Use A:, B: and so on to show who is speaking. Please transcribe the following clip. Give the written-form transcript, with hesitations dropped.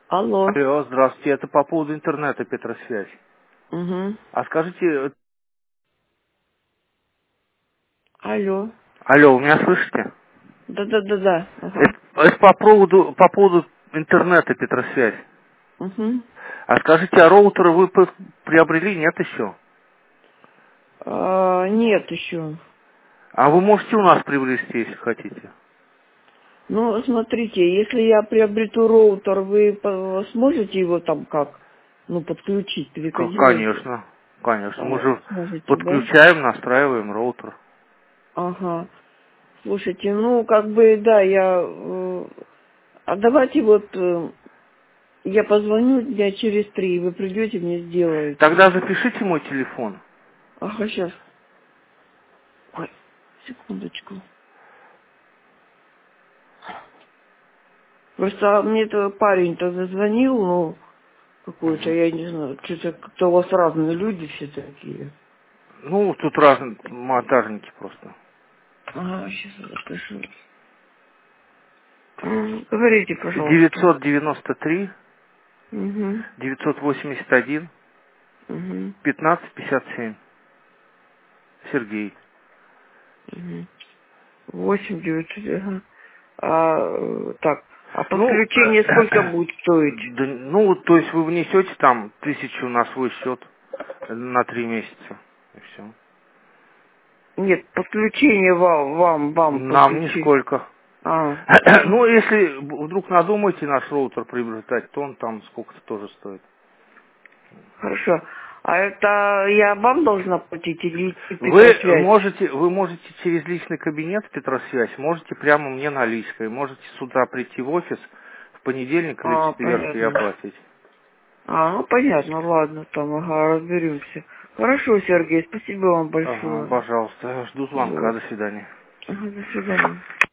A: Алло.
B: Алло, здравствуйте, это по поводу интернета, Петросвязь.
A: Угу.
B: А скажите,
A: Алло.
B: алло, вы меня слышите?
A: Да-да-да-да. Ага.
B: Это по поводу интернета, Петросвязь.
A: Угу.
B: А скажите, а роутер вы приобрели, нет еще?
A: Нет еще.
B: А вы можете у нас приобрести, если хотите?
A: Ну, смотрите, если я приобрету роутер, вы сможете его там как? Ну, подключить, перекодировать?
B: Конечно, конечно. Мы же
A: Сможете, да?
B: подключаем, настраиваем роутер.
A: Ага. Слушайте, ну, как бы, да, А давайте вот я позвоню дня через 3, вы придете, мне сделаете.
B: Тогда запишите мой телефон.
A: Ага, сейчас. Ой, секундочку. Просто мне это парень-то зазвонил, ну, какой-то, я не знаю, что-то как-то у вас разные люди все такие.
B: Ну, тут разные монтажники просто.
A: Ага, сейчас я запишу. Говорите, пожалуйста.
B: 993
A: Угу,
B: 981
A: угу,
B: 1557. Сергей.
A: угу. 8 900, ага. Так, а
B: Ну,
A: подключение сколько будет стоить?
B: да, ну, то есть вы внесете там 1000 на свой счет на 3 месяца. И все.
A: Нет, подключение вам
B: Нам
A: подключить.
B: нисколько.
A: А,
B: Ну, если вдруг надумаете наш роутер приобретать, то он там сколько-то тоже стоит.
A: хорошо. А это я вам должна платить или
B: Вы
A: Петросвязь?
B: можете, вы можете через личный кабинет Петросвязь, можете прямо мне наличкой, можете с утра прийти в офис в понедельник или четверг и
A: Понятно.
B: оплатить.
A: Ну понятно, ладно, там, ага, разберемся. Хорошо, Сергей, спасибо вам
B: Ага,
A: большое.
B: пожалуйста, жду звонка,
A: Вот.
B: до свидания.
A: Ага, до свидания.